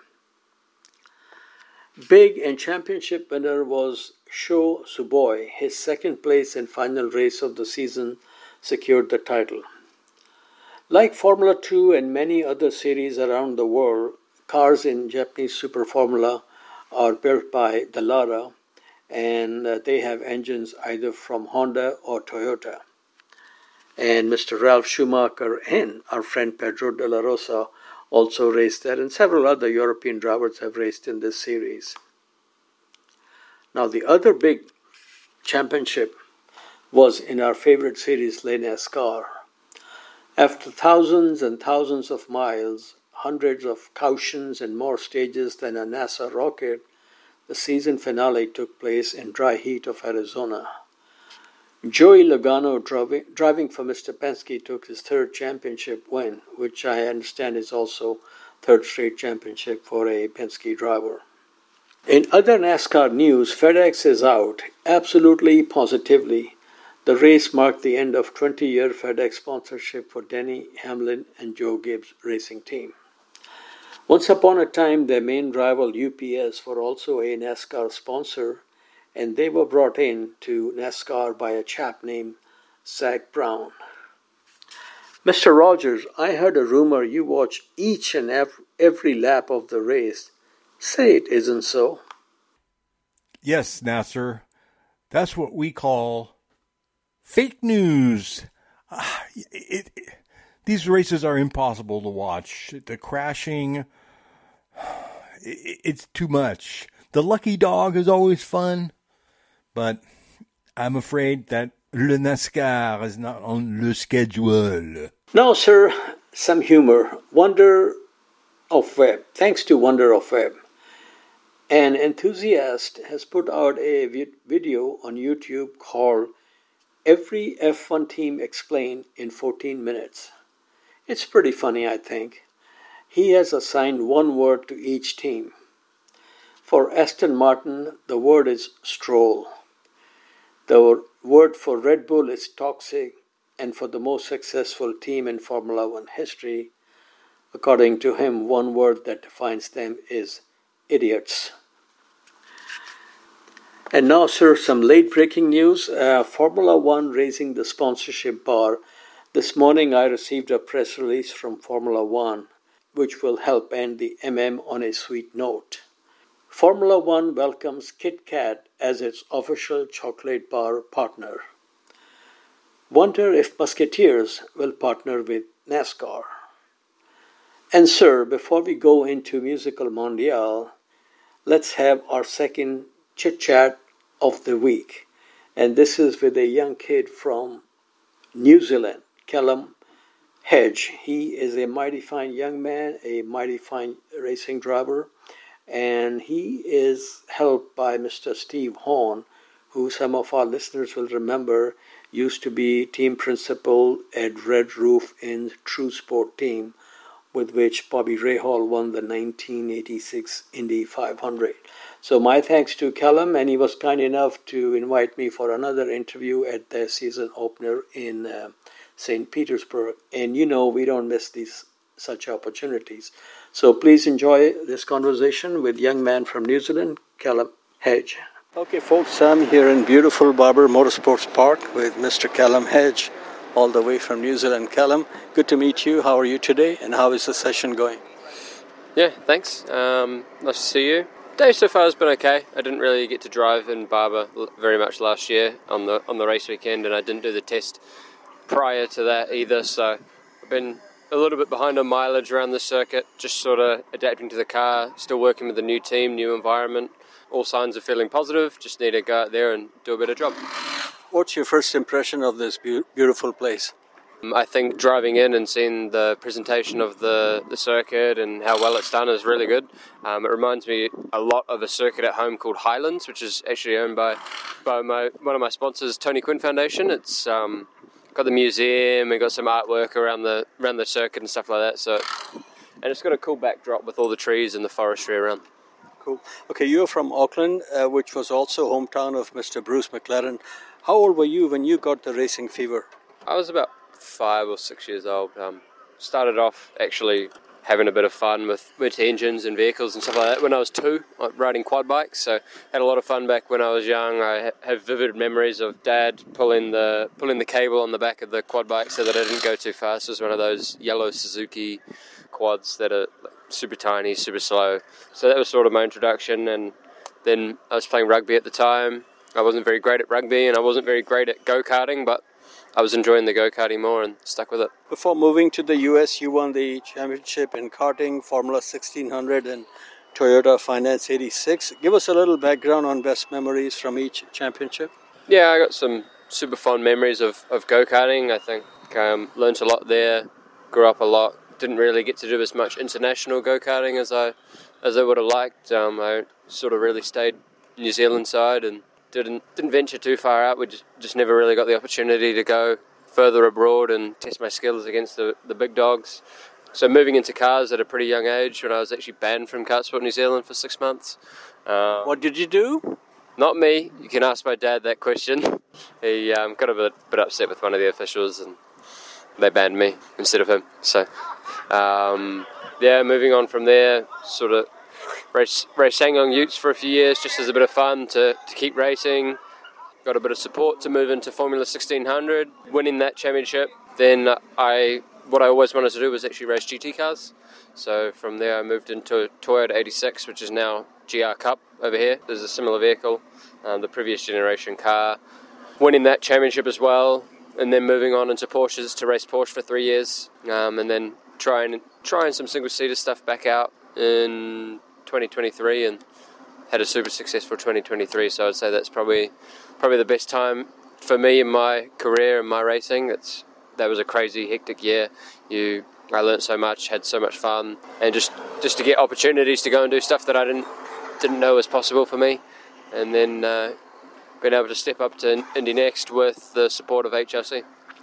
Big and championship winner was Sho Suboi. His second place and final race of the season secured the title. Like Formula 2 and many other series around the world, cars in Japanese Super Formula are built by Dallara, and they have engines either from Honda or Toyota. And Mr. Ralf Schumacher and our friend Pedro de la Rosa also raced there, and several other European drivers have raced in this series. Now the other big championship was in our favorite series, Le NASCAR. After thousands and thousands of miles, hundreds of cautions and more stages than a NASA rocket, the season finale took place in dry heat of Arizona. Joey Logano, driving for Mr. Penske, took his third championship win, which I understand is also third straight championship for a Penske driver. In other NASCAR news, FedEx is out. Absolutely, positively. The race marked the end of 20-year FedEx sponsorship for Denny Hamlin and Joe Gibbs Racing Team. Once upon a time, their main rival UPS were also a NASCAR sponsor, and they were brought in to NASCAR by a chap named Zach Brown. Mr. Rogers, I heard a rumor you watch each and every lap of the race. Say it isn't so. Yes, Nasser. That's what we call fake news. These races are impossible to watch. The crashing, it's too much. The lucky dog is always fun, but I'm afraid that Le NASCAR is not on le schedule. No, sir. Some humor. Wonder of Web. Thanks to Wonder of Web. An enthusiast has put out a video on YouTube called Every F1 Team Explained in 14 Minutes. It's pretty funny, I think. He has assigned one word to each team. For Aston Martin, the word is stroll. The word for Red Bull is toxic, and for the most successful team in Formula One history, according to him, one word that defines them is idiots. And now, sir, some late-breaking news. Formula One raising the sponsorship bar. This morning I received a press release from Formula One, which will help end the on a sweet note. Formula One welcomes Kit Kat as its official chocolate bar partner. Wonder if Musketeers will partner with NASCAR. And sir, before we go into Musical Mondial, let's have our second chit-chat of the week. And this is with a young kid from New Zealand, Callum Hedge. He is a mighty fine young man, a mighty fine racing driver, and he is helped by Mr. Steve Horn, who some of our listeners will remember used to be team principal at Red Roof in True Sport team, with which Bobby Rahal won the 1986 Indy 500. So my thanks to Callum, and he was kind enough to invite me for another interview at their season opener in St. Petersburg. And you know we don't miss such opportunities. So please enjoy this conversation with young man from New Zealand, Callum Hedge. Okay, folks, I'm here in beautiful Barber Motorsports Park with Mr. Callum Hedge, all the way from New Zealand. Callum, good to meet you. How are you today, and how is the session going? Yeah, thanks. Nice to see you. Day so far has been okay. I didn't really get to drive in Barber very much last year on the race weekend, and I didn't do the test prior to that either, so I've been a little bit behind on mileage around the circuit, just sort of adapting to the car, still working with the new team, new environment. All signs are feeling positive, just need to go out there and do a better job. What's your first impression of this beautiful place? I think driving in and seeing the presentation of the circuit and how well it's done is really good. It reminds me a lot of a circuit at home called Highlands, which is actually owned by one of my sponsors, Tony Quinn Foundation. It's got the museum and got some artwork around the circuit and stuff like that. And it's got a cool backdrop with all the trees and the forestry around. Cool. Okay, you're from Auckland, which was also hometown of Mr. Bruce McLaren. How old were you when you got the racing fever? I was about 5 or 6 years old. Started off actually having a bit of fun with engines and vehicles and stuff like that when I was 2, riding quad bikes. So had a lot of fun back when I was young. I have vivid memories of Dad pulling the cable on the back of the quad bike so that I didn't go too fast. It was one of those yellow Suzuki quads that are super tiny, super slow. So that was sort of my introduction, and then I was playing rugby at the time. I wasn't very great at rugby and I wasn't very great at go-karting, but I was enjoying the go-karting more and stuck with it. Before moving to the US, you won the championship in karting, Formula 1600 and Toyota Finance 86. Give us a little background on best memories from each championship. Yeah, I got some super fond memories of go-karting. I think learnt a lot there, grew up a lot. Didn't really get to do as much international go-karting as I would have liked. I sort of really stayed New Zealand side and didn't venture too far out. We just never really got the opportunity to go further abroad and test my skills against the big dogs. So moving into cars at a pretty young age, when I was actually banned from Kartsport New Zealand for 6 months. What did you do? Not me. You can ask my dad that question. He got a bit upset with one of the officials and they banned me instead of him. So, moving on from there, sort of race SsangYong Utes for a few years just as a bit of fun to keep racing. Got a bit of support to move into Formula 1600, winning that championship. Then what I always wanted to do was actually race GT cars. So from there I moved into Toyota 86, which is now GR Cup over here. There's a similar vehicle, the previous generation car. Winning that championship as well, and then moving on into Porsches to race Porsche for 3 years, and then trying some single-seater stuff back out in 2023, and had a super successful 2023. So I'd say that's probably the best time for me in my career and my racing. That was a crazy, hectic year. I learnt so much, had so much fun, and just to get opportunities to go and do stuff that I didn't know was possible for me, and then been able to step up to Indy Next with the support of HRC.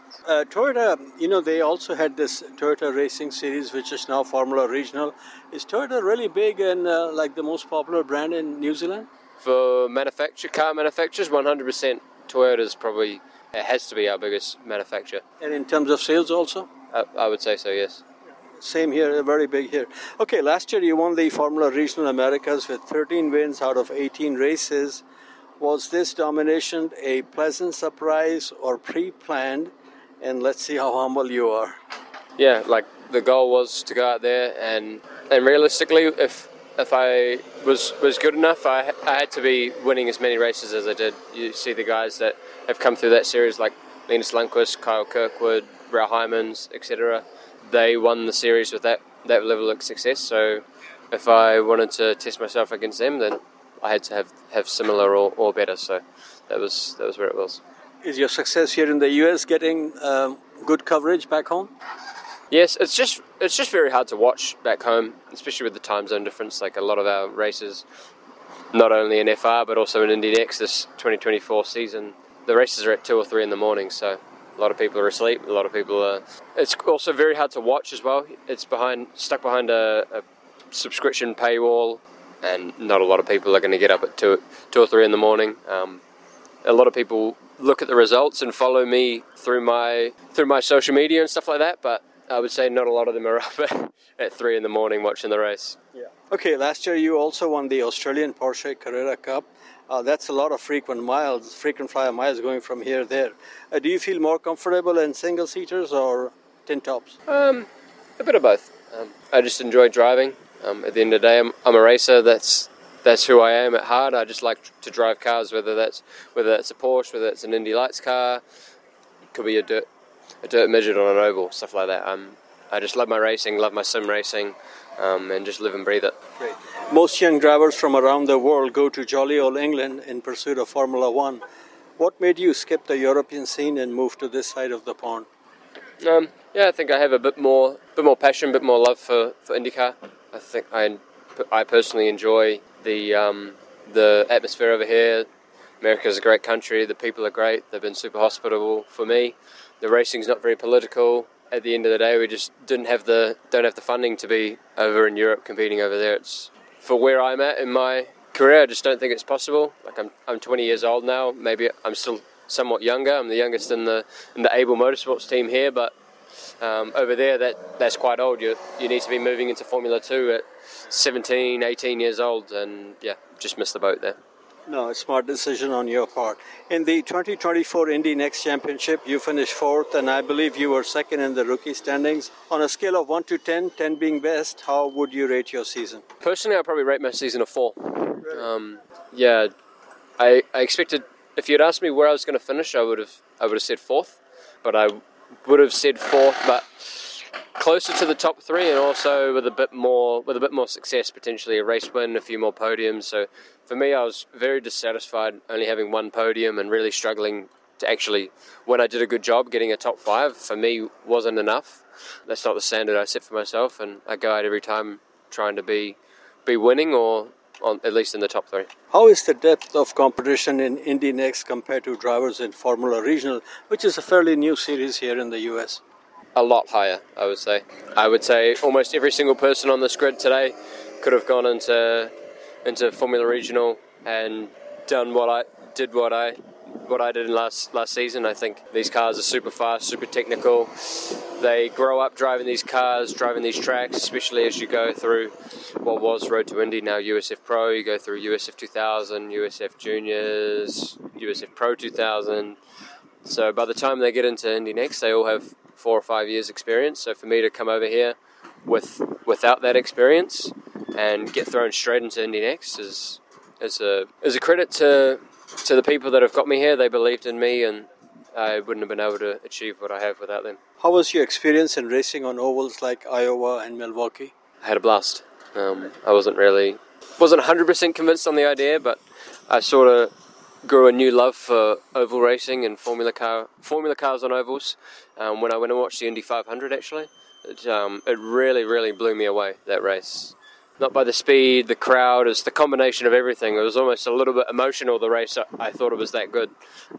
Toyota, they also had this Toyota Racing Series, which is now Formula Regional. Is Toyota really big and like the most popular brand in New Zealand? For car manufacturers, 100%. Toyota's probably, it has to be our biggest manufacturer. And in terms of sales also? I would say so, yes. Same here, very big here. Okay, last year you won the Formula Regional Americas with 13 wins out of 18 races. Was this domination a pleasant surprise or pre-planned? And let's see how humble you are. Yeah, like the goal was to go out there and realistically, if I was good enough, I had to be winning as many races as I did. You see the guys that have come through that series like Linus Lundqvist, Kyle Kirkwood, Rao Hymans, etc. They won the series with that level of success. So if I wanted to test myself against them, then I had to have similar or better. So that was where it was. Is your success here in the US getting good coverage back home? Yes, it's just very hard to watch back home, especially with the time zone difference. Like a lot of our races, not only in FR but also in Indy Next this 2024 season, the races are at 2 or 3 in the morning. So a lot of people are asleep. A lot of people are. It's also very hard to watch as well. It's stuck behind a subscription paywall, and not a lot of people are going to get up at 2 or 3 in the morning. A lot of people look at the results and follow me through my social media and stuff like that, but I would say not a lot of them are up at 3 in the morning watching the race. Yeah. Okay, last year you also won the Australian Porsche Carrera Cup. That's a lot of frequent flyer miles going from here to there. Do you feel more comfortable in single-seaters or tin tops? A bit of both. I just enjoy driving. At the end of the day, I'm a racer. That's who I am at heart. I just like to drive cars, whether that's a Porsche, whether it's an Indy Lights car, it could be a dirt midget on an oval, stuff like that. I just love my racing, love my sim racing, and just live and breathe it. Great. Most young drivers from around the world go to jolly old England in pursuit of Formula One. What made you skip the European scene and move to this side of the pond? I think I have a bit more passion, a bit more love for IndyCar. I think I personally enjoy the atmosphere over here. America's a great country. The people are great. They've been super hospitable for me. The racing's not very political. At the end of the day, we just don't have the funding to be over in Europe competing over there. It's for where I'm at in my career. I just don't think it's possible. Like I'm 20 years old now. Maybe I'm still somewhat younger. I'm the youngest in the Able Motorsports team here, but over there that's quite old. You need to be moving into Formula 2 at 17, 18 years old, and just missed the boat there. No, a smart decision on your part. In the 2024 Indy Next Championship, you finished 4th, and I believe you were 2nd in the rookie standings. On a scale of 1 to 10, 10 being best, how would you rate your season? Personally, I'd probably rate my season a 4. Really? I expected, if you'd asked me where I was going to finish, I would have said 4th, but I would have said 4th, but closer to the top 3, and also with a bit more success, potentially a race win, a few more podiums. So for me, I was very dissatisfied only having 1 podium and really struggling to actually, when I did a good job, getting a top 5 for me wasn't enough. That's not the standard I set for myself, and I go out every time trying to be winning or at least in the top 3. How is the depth of competition in Indy NXT compared to drivers in Formula Regional, which is a fairly new series here in the US? A lot higher, I would say. I would say almost every single person on this grid today could have gone into Formula Regional and done what I did in last season. I think these cars are super fast, super technical. They grow up driving these cars, driving these tracks, especially as you go through what was Road to Indy, now USF Pro. You go through USF 2000, USF Juniors, USF Pro 2000. So by the time they get into Indy NXT, they all have 4 or 5 years experience. So for me to come over here without that experience and get thrown straight into Indy NXT is a credit to the people that have got me here. They believed in me, and I wouldn't have been able to achieve what I have without them. How was your experience in racing on ovals like Iowa and Milwaukee? I had a blast. I wasn't 100% convinced on the idea, but I sort of grew a new love for oval racing and formula cars on ovals. When I went and watched the Indy 500, actually, it really, really blew me away, that race. Not by the speed, the crowd, it's the combination of everything. It was almost a little bit emotional, the race. I thought it was that good.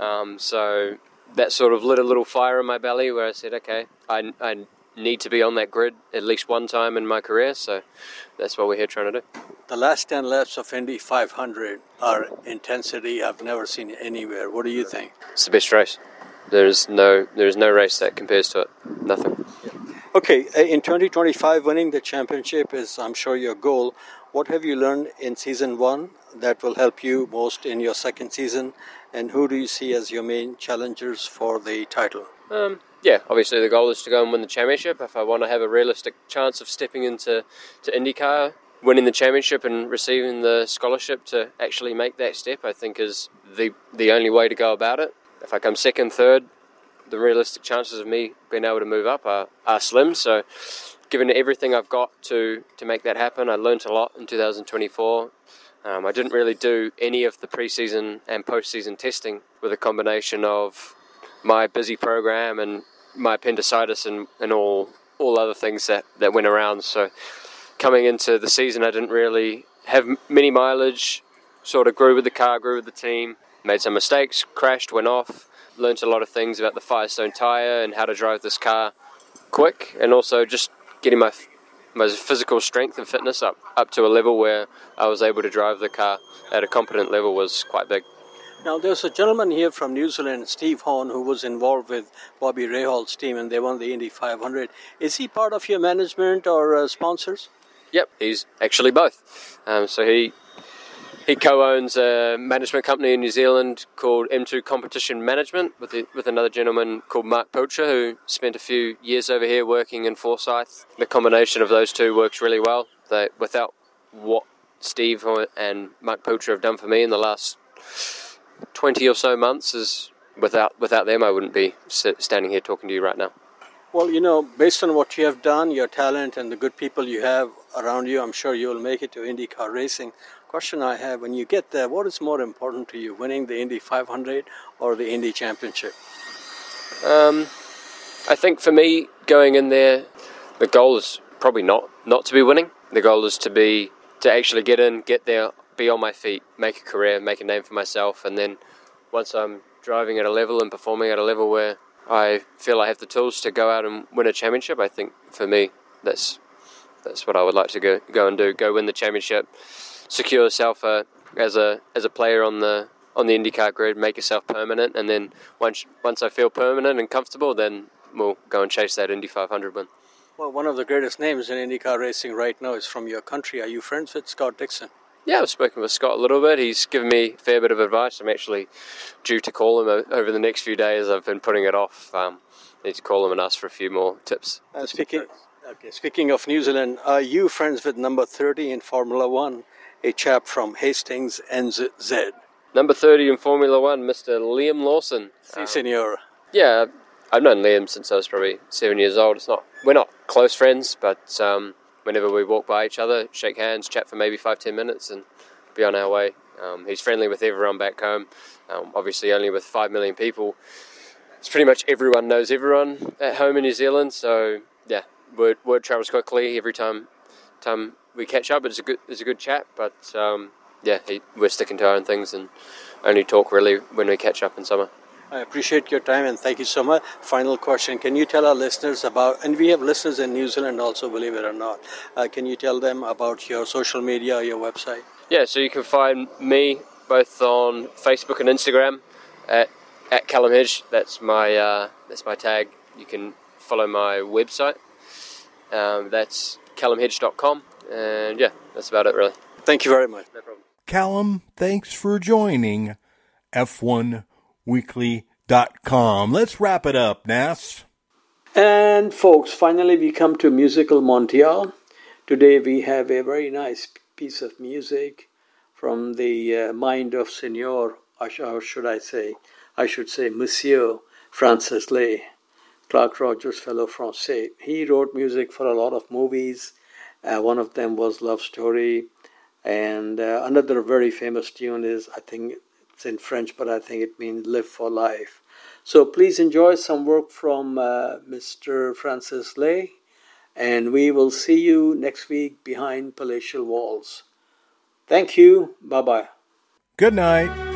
So that sort of lit a little fire in my belly where I said, okay, I need to be on that grid at least one time in my career, so that's what we're here trying to do. The last 10 laps of Indy 500 are intensity I've never seen anywhere. What do you think? It's the best race. There is no race that compares to it. Nothing. Okay, in 2025, winning the championship is, I'm sure, your goal. What have you learned in season 1 that will help you most in your second season? And who do you see as your main challengers for the title? Yeah, obviously the goal is to go and win the championship. If I want to have a realistic chance of stepping into IndyCar, winning the championship and receiving the scholarship to actually make that step, I think is the only way to go about it. If I come second, third, the realistic chances of me being able to move up are slim. So given everything I've got to make that happen, I learnt a lot in 2024. I didn't really do any of the pre-season and post-season testing with a combination of my busy program and my appendicitis and all other things that went around. So coming into the season, I didn't really have many mileage, sort of grew with the car, grew with the team, made some mistakes, crashed, went off, learnt a lot of things about the Firestone tyre and how to drive this car quick, and also just getting my physical strength and fitness up to a level where I was able to drive the car at a competent level was quite big. Now, there's a gentleman here from New Zealand, Steve Horn, who was involved with Bobby Rahal's team, and they won the Indy 500. Is he part of your management or sponsors? Yep, he's actually both. So he co-owns a management company in New Zealand called M2 Competition Management with another gentleman called Mark Pocher, who spent a few years over here working in Forsyth. The combination of those two works really well. Without what Steve and Mark Pocher have done for me in the last 20 or so months, without them I wouldn't be standing here talking to you right now. Well, based on what you have done, your talent and the good people you have around you, I'm sure you'll make it to IndyCar racing. Question I have, when you get there, what is more important to you, winning the Indy 500 or the Indy Championship? I think for me, going in there, the goal is probably not to be winning. The goal is to actually get in, get there, be on my feet, make a career, make a name for myself, and then once I'm driving at a level and performing at a level where I feel I have the tools to go out and win a championship, I think for me that's what I would like to go and do. Go win the championship, secure yourself as a player on the IndyCar grid, make yourself permanent, and then once I feel permanent and comfortable, then we'll go and chase that Indy 500 win. Well, one of the greatest names in IndyCar racing right now is from your country. Are you friends with Scott Dixon? Yeah, I've spoken with Scott a little bit. He's given me a fair bit of advice. I'm actually due to call him over the next few days. I've been putting it off. Need to call him and ask for a few more tips. Speaking of New Zealand, are you friends with number 30 in Formula One, a chap from Hastings, NZ? Number 30 in Formula One, Mr. Liam Lawson. Si, senor. Yeah, I've known Liam since I was probably 7 years old. We're not close friends, but whenever we walk by each other, shake hands, chat for maybe 5-10 minutes and be on our way He's friendly with everyone back home. Obviously, only with 5 million people, it's pretty much everyone knows everyone at home in New Zealand. So yeah, word travels quickly every time we catch up. It's a good chat, but we're sticking to our own things and only talk really when we catch up in summer. I appreciate your time and thank you so much. Final question, can you tell our listeners about, and we have listeners in New Zealand also, believe it or not, can you tell them about your social media or your website? Yeah, so you can find me both on Facebook and Instagram at Callum Hedge. That's my tag. You can follow my website. That's callumhedge.com. And yeah, that's about it really. Thank you very much. No problem. Callum, thanks for joining F1Weekly.com. Let's wrap it up, Nas. And folks, finally we come to Musical Montreal. Today we have a very nice piece of music from the mind of Senor, or should I say Monsieur Francis Lay, Clark Rogers Fellow Français. He wrote music for a lot of movies. One of them was Love Story. And another very famous tune is, I think it's in French, but I think it means Live for Life. So please enjoy some work from Mr. Francis Lay. And we will see you next week behind palatial walls. Thank you. Bye-bye. Good night.